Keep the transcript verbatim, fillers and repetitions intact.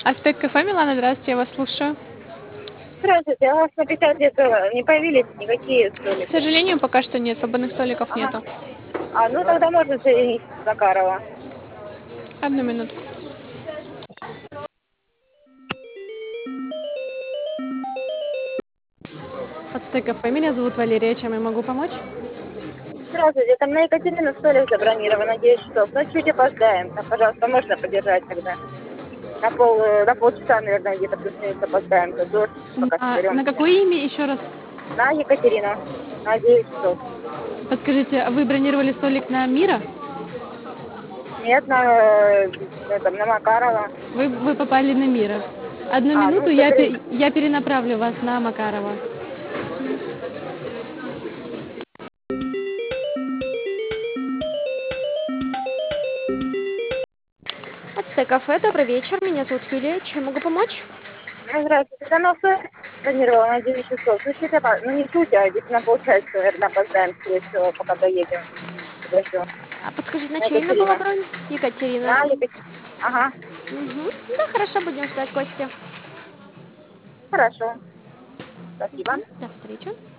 Аспект кафе, Милана, здравствуйте, я вас слушаю. Здравствуйте, а у вас на пятьдесят лет э, не появились никакие К столики? сожалению, пока что нет, свободных столиков Ага. нету. А, ну тогда можно соединить с Закарова. Одну минутку. Ацтек кафе, меня зовут Валерия, чем я могу помочь? Здравствуйте, там на Екатерину столик забронирован на девять часов. Ну, чуть опоздаем. Там, пожалуйста, можно подержать тогда. На пол, э, на полчаса, наверное, где-то плюс-минус опоздаем. Тут дождь, пока А, на соберемся. какое имя еще раз? На Екатерину. На девять часов. Подскажите, а вы бронировали столик на Мира? Нет, на, э, этом, на Макарова. Вы, вы попали на Мира. Одну А, ну, минуту, я, подожди. пе- я перенаправлю вас на Макарова. Ацтек кафе, добрый вечер, меня зовут Юлия, чем могу помочь? Ну, здравствуйте. Да, ну, все бронировала на девять часов. Ну, чуть опоз- ну, не чуть, а где-то на полчаса, наверное, опоздаем, скорее всего, пока доедем. Подождем. А подскажите, на На чье имя была Екатерина. бронь? Екатерина. На Екатерина. Ага, Мгм. Да, хорошо, будем ждать гостя. хорошо. Спасибо. Мгм. До встречи.